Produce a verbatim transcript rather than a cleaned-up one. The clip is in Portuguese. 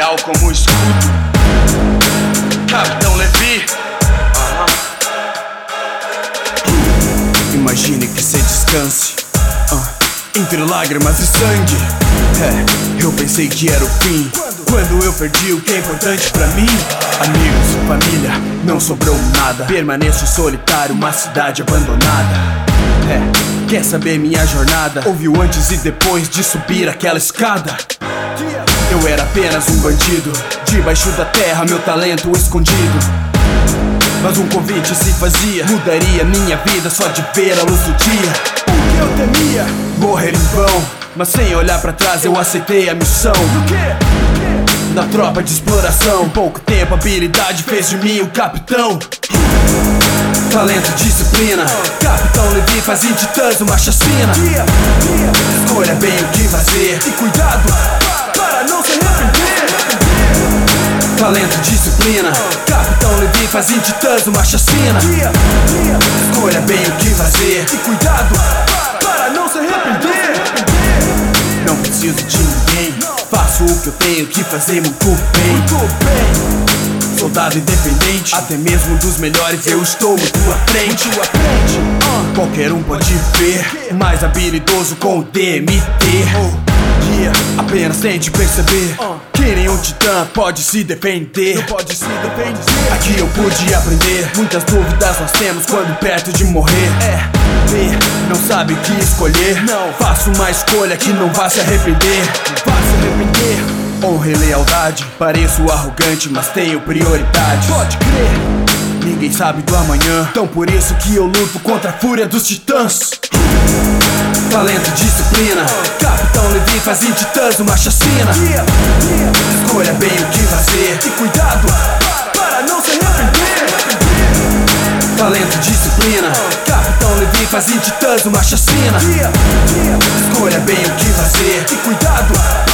leal como escudo. Capitão Levi. uh-huh. Imagine que cê descanse uh, entre lágrimas e sangue. É, eu pensei que era o fim quando eu perdi o que é importante pra mim. Amigos, família, não sobrou nada. Permaneço solitário, uma cidade abandonada. É, quer saber minha jornada? Ouvi o antes e depois de subir aquela escada. Eu era apenas um bandido, debaixo da terra meu talento escondido. Mas um convite se fazia, mudaria minha vida só de ver a luz do dia. O que eu temia? Morrer em vão, mas sem olhar pra trás eu aceitei a missão. Do quê? Da tropa de exploração. Em pouco tempo a habilidade fez de mim o capitão. Talento, disciplina. Capitão Levi faz em Titãs uma chacina. Escolha bem o que fazer e cuidado para não se arrepender. Talento, disciplina. Capitão Levi faz em Titãs uma chacina. Escolha bem o que fazer e cuidado para não se arrepender. Não preciso de ninguém, faço o que eu tenho que fazer muito bem. Muito bem. Soldado independente, até mesmo dos melhores eu estou muito à frente. Muito à frente. Uh. Qualquer um pode ver, mais habilidoso com o D M T. Oh. Yeah. Apenas tente perceber uh. que nenhum titã pode se defender. Não pode se defender. Aqui eu pude aprender, muitas dúvidas nós temos quando perto de morrer. É. Não sabe o que escolher, não. Faço uma escolha que não vai se arrepender. Não vai se arrepender. Honra e lealdade. Pareço arrogante, mas tenho prioridade. Pode crer. Ninguém sabe do amanhã, então por isso que eu luto contra a fúria dos titãs. Talento, disciplina. Capitão Levi faz em Titãs uma chacina. Escolha bem o que fazer e cuidado para não se arrepender. Talento, disciplina. Capitão Levi faz em Titãs uma chacina. Escolha bem o que fazer e cuidado